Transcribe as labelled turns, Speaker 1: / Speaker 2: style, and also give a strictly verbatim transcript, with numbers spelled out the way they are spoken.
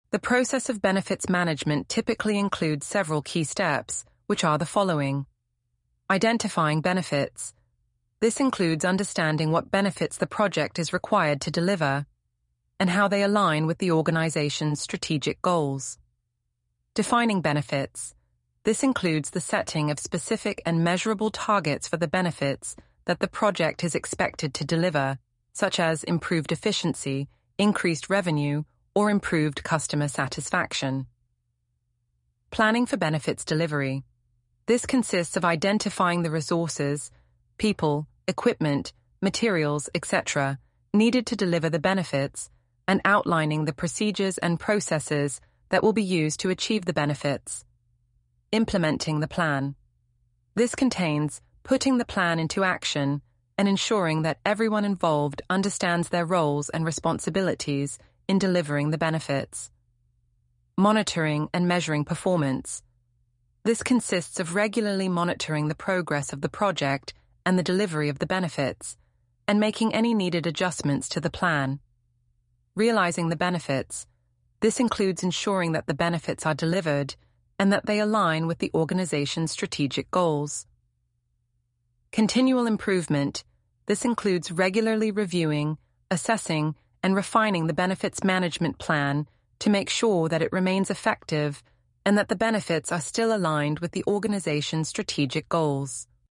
Speaker 1: The process of benefits management typically includes several key steps, which are the following. Identifying benefits. This includes understanding what benefits the project is required to deliver and how they align with the organization's strategic goals. Defining benefits. This includes the setting of specific and measurable targets for the benefits that the project is expected to deliver, such as improved efficiency, increased revenue, or improved customer satisfaction. Planning for benefits delivery. This consists of identifying the resources, people, equipment, materials, et cetera needed to deliver the benefits and outlining the procedures and processes that will be used to achieve the benefits. Implementing the plan. This contains putting the plan into action and ensuring that everyone involved understands their roles and responsibilities in delivering the benefits. Monitoring and measuring performance. This consists of regularly monitoring the progress of the project and the delivery of the benefits, and making any needed adjustments to the plan. Realizing the benefits. This includes ensuring that the benefits are delivered and that they align with the organization's strategic goals. Continual improvement. This includes regularly reviewing, assessing, and refining the benefits management plan to make sure that it remains effective and that the benefits are still aligned with the organization's strategic goals.